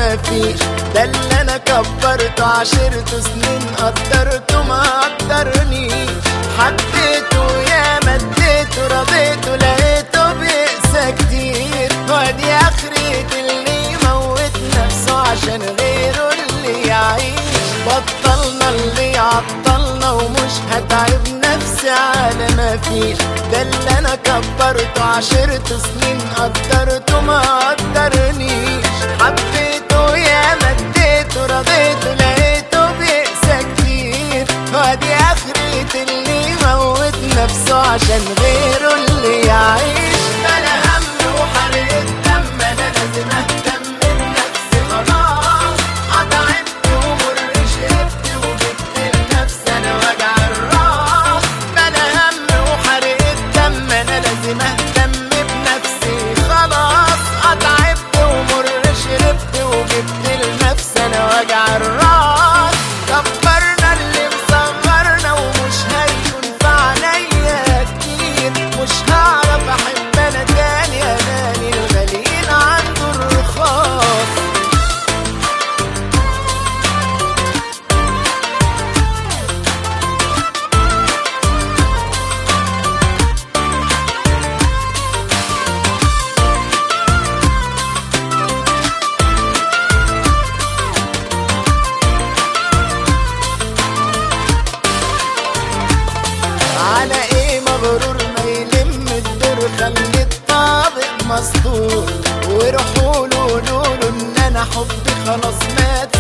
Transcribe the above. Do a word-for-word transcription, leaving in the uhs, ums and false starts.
مفيش، ده اللي انا كبرته عشرته سنين قدرته ما قدرنيش. حبيته يا مديته رضيته لقيته بيقسى كتير، وادي اخرة اللي يموت نفسه عشان غيره اللي يعيش. بطلنا اللي عطلنا ومش هتعب نفسي على مفيش، ده اللي انا كبرته عشرته سنين قدرته ما قدرنيش. حبيته يا مديته رضيته لقيته بيقسى كتير، وادي اخرة اللي يموت نفسه عشان غيره اللي يعيش. بلا هم وحرقة دم انا لازم اهتم بنفسي خلاص. قطعت ومر شربت وجبت لنفسي انا وجع الراس. بلا هم وحرقة دم انا لازم اهتم بنفسي خلاص. قطعت ومر شربت وجبت لنفسي انا وجع الراس. كبرنا اللي مصغرنا ومش هيكون في عينيا كتير، مش هعرف احب انا تاني اناني الغاليين عنده الرخاص. على ايه مغرور ما يلم الدور، خلي الطابق مسطور. وروحوا له قولوا له ان انا حبي خلاص مات